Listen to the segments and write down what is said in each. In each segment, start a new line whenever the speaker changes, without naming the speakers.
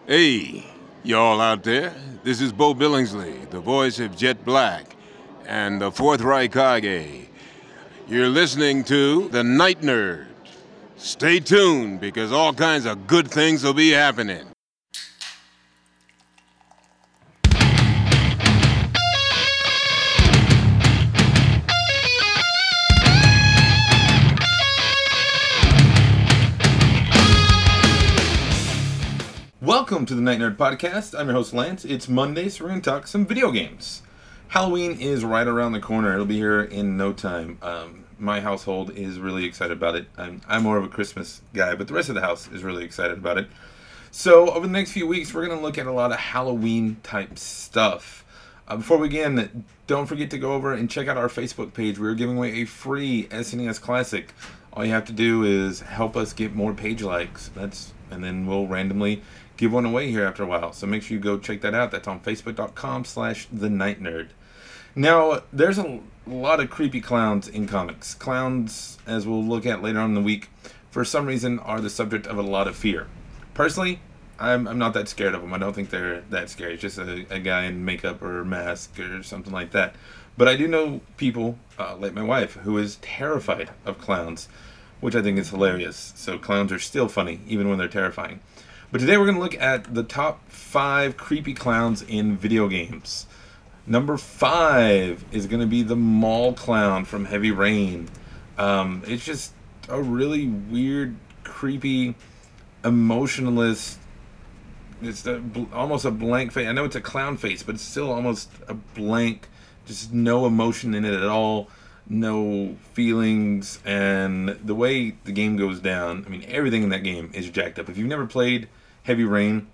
Hey, y'all out there. This is Bo Billingsley, the voice of Jet Black and the Fourth Reich Kage. You're listening to The Night Nerd. Stay tuned because all kinds of good things will be happening.
Welcome to the Night Nerd Podcast. I'm your host, Lance. It's Monday, so we're going to talk some video games. Halloween is right around the corner. It'll be here in no time. My household is really excited about it. I'm more of a Christmas guy, but the rest of the house is really excited about it. So over the next few weeks, we're going to look at a lot of Halloween-type stuff. Before we begin, don't forget to go over and check out our Facebook page. We're giving away a free SNES Classic. All you have to do is help us get more page likes. And then we'll randomly give one away here after a while. So make sure you go check that out. That's on facebook.com/thenightnerd. Now, there's a lot of creepy clowns in comics. Clowns, as we'll look at later on in the week, for some reason are the subject of a lot of fear. Personally, I'm not that scared of them. I don't think they're that scary. It's just a guy in makeup or mask or something like that. But I do know people, like my wife, who is terrified of clowns, which I think is hilarious. So clowns are still funny, even when they're terrifying. But today we're going to look at the top 5 creepy clowns in video games. Number 5 is going to be the mall clown from Heavy Rain. It's just a really weird, creepy, emotionless. It's almost a blank face. I know it's a clown face, but it's still almost a blank, just no emotion in it at all. No feelings, and the way the game goes down, I mean, everything in that game is jacked up. If you've never played Heavy Rain,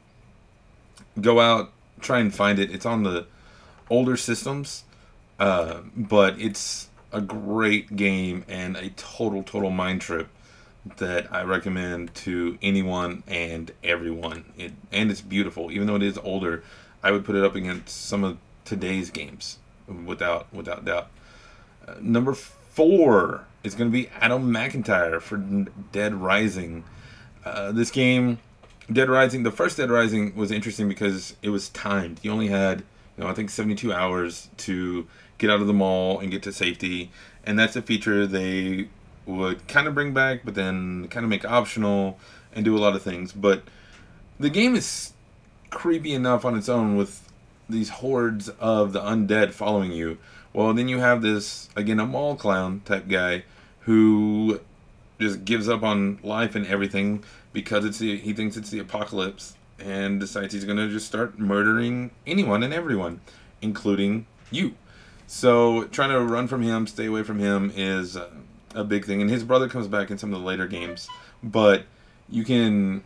go out, try and find it. It's on the older systems, but it's a great game and a total mind trip that I recommend to anyone and everyone. And it's beautiful, even though it is older. I would put it up against some of today's games, without doubt. Number 4 is going to be Adam McIntyre for Dead Rising. This game, Dead Rising, the first Dead Rising was interesting because it was timed. You only had, I think 72 hours to get out of the mall and get to safety. And that's a feature they would kind of bring back, but then kind of make optional and do a lot of things. But the game is creepy enough on its own with these hordes of the undead following you. Well, then you have this, again, a mall clown type guy who just gives up on life and everything because he thinks it's the apocalypse and decides he's going to just start murdering anyone and everyone, including you. So trying to run from him, stay away from him is a big thing. And his brother comes back in some of the later games. But you can,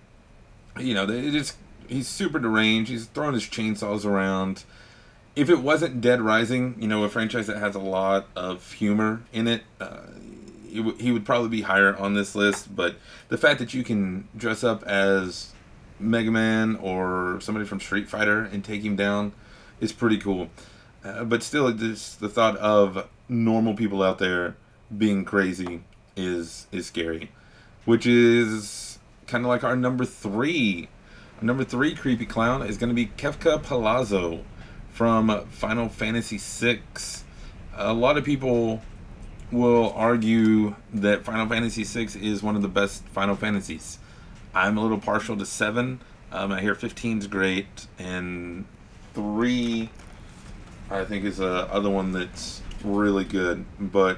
he's super deranged. He's throwing his chainsaws around. If it wasn't Dead Rising, a franchise that has a lot of humor in it, he would probably be higher on this list. But the fact that you can dress up as Mega Man or somebody from Street Fighter and take him down is pretty cool. But still, the thought of normal people out there being crazy is scary. Which is kind of like our number 3. Our number 3 creepy clown is going to be Kefka Palazzo from Final Fantasy VI. A lot of people will argue that Final Fantasy VI is one of the best Final Fantasies. I'm a little partial to 7. I hear 15's great, and 3 I think is the other one that's really good. But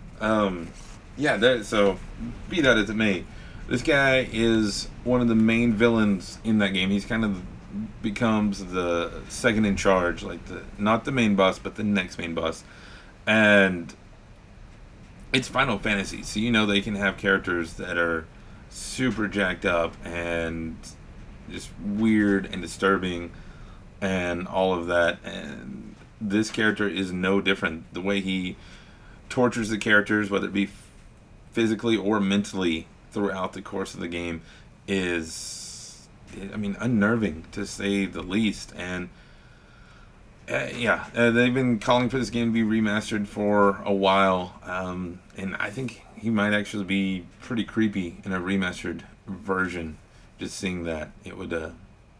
so be that as it may, this guy is one of the main villains in that game. He's kind of becomes the second in charge, like not the main boss, but the next main boss. And it's Final Fantasy, so they can have characters that are super jacked up and just weird and disturbing and all of that. And this character is no different. The way he tortures the characters, whether it be physically or mentally throughout the course of the game, is, unnerving to say the least. And they've been calling for this game to be remastered for a while, and I think he might actually be pretty creepy in a remastered version. Just seeing that, it would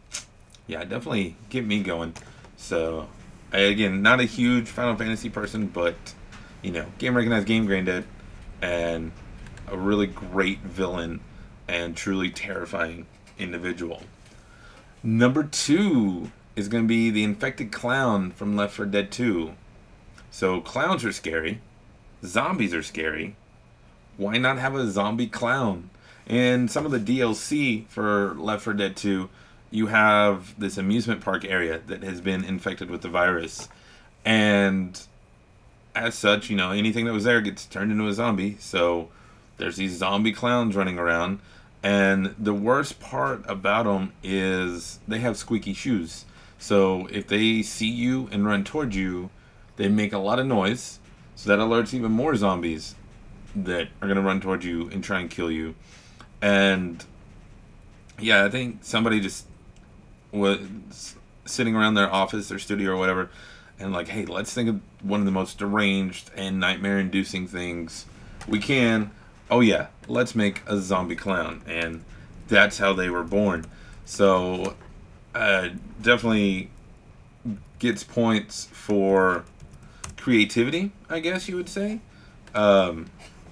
yeah, definitely get me going. So, again, not a huge Final Fantasy person, but game recognized, game granddad, and a really great villain and truly terrifying individual. Number 2 is going to be the infected clown from Left 4 Dead 2. So clowns are scary, zombies are scary. Why not have a zombie clown? In some of the DLC for Left 4 Dead 2, you have this amusement park area that has been infected with the virus. And as such, anything that was there gets turned into a zombie. So there's these zombie clowns running around. And the worst part about them is they have squeaky shoes. So if they see you and run towards you, they make a lot of noise. So that alerts even more zombies that are going to run towards you and try and kill you. And yeah, I think somebody just was sitting around their office, their studio or whatever, and like, hey, let's think of one of the most deranged and nightmare-inducing things we can. Oh yeah, let's make a zombie clown. And that's how they were born. So definitely gets points for creativity, I guess you would say. And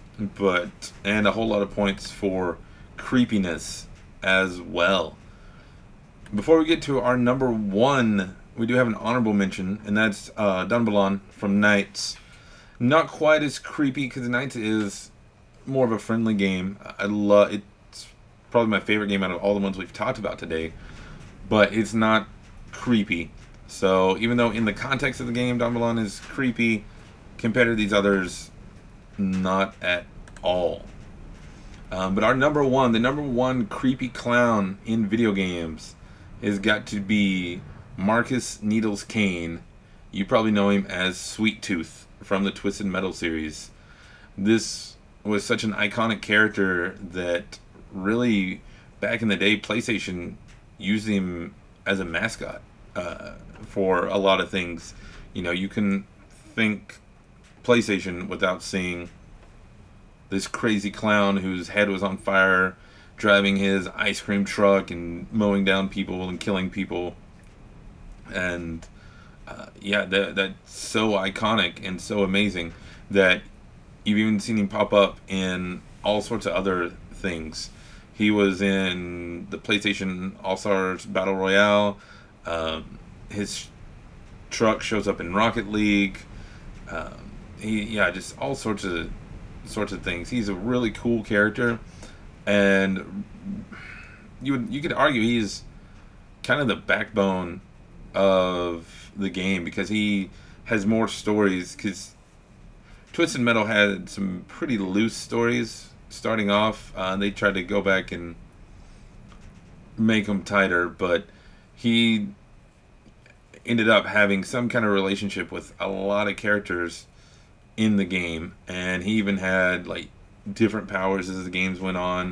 a whole lot of points for creepiness as well. Before we get to our number 1, we do have an honorable mention, and that's Dunbalon from Knights. Not quite as creepy, because Knights is more of a friendly game. It's probably my favorite game out of all the ones we've talked about today, but it's not creepy. So even though in the context of the game, Dunbalon is creepy, compared to these others, not at all. But our number 1, the number 1 creepy clown in video games, has got to be Marcus Needles Kane. You probably know him as Sweet Tooth from the Twisted Metal series. This was such an iconic character that really, back in the day, PlayStation used him as a mascot for a lot of things. You can think PlayStation without seeing this crazy clown whose head was on fire, driving his ice cream truck and mowing down people and killing people. And that's so iconic and so amazing that you've even seen him pop up in all sorts of other things. He was in the PlayStation All-Stars Battle Royale. His truck shows up in Rocket League. Just all sorts of things. He's a really cool character, and you could argue he's kind of the backbone of the game, because he has more stories. Because Twisted Metal had some pretty loose stories starting off. They tried to go back and make them tighter, but he ended up having some kind of relationship with a lot of characters in the game, and he even had like different powers as the games went on.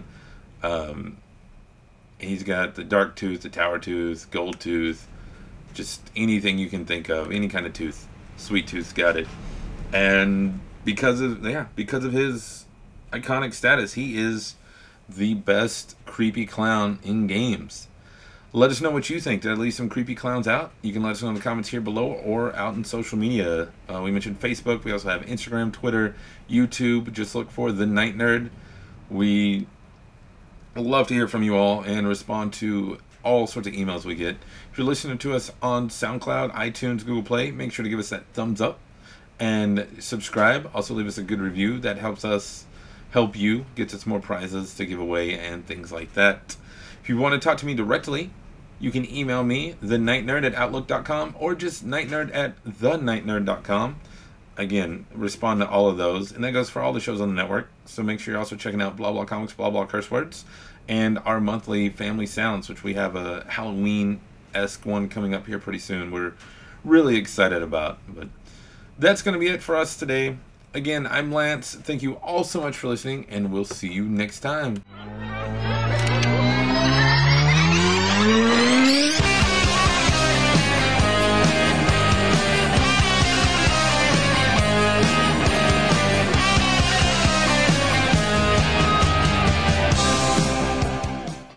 He's got the Dark Tooth, the Tower Tooth, Gold Tooth, just anything you can think of, any kind of tooth. Sweet Tooth's got it. And because of his iconic status, he is the best creepy clown in games. Let us know what you think. Did I leave some creepy clowns out? You can let us know in the comments here below or out in social media. We mentioned Facebook. We also have Instagram, Twitter, YouTube. Just look for The Night Nerd. We love to hear from you all and respond to all sorts of emails we get. If you're listening to us on SoundCloud, iTunes, Google Play, make sure to give us that thumbs up and subscribe. Also leave us a good review. That helps us help you, gets us more prizes to give away and things like that. If you want to talk to me directly, you can email me, thenightnerd@outlook.com, or just nightnerd@thenightnerd.com. Again, respond to all of those. And that goes for all the shows on the network. So make sure you're also checking out Blah Blah Comics, Blah Blah Curse Words, and our monthly Family Sounds, which we have a Halloween-esque one coming up here pretty soon. We're really excited about. But that's going to be it for us today. Again, I'm Lance. Thank you all so much for listening, and we'll see you next time.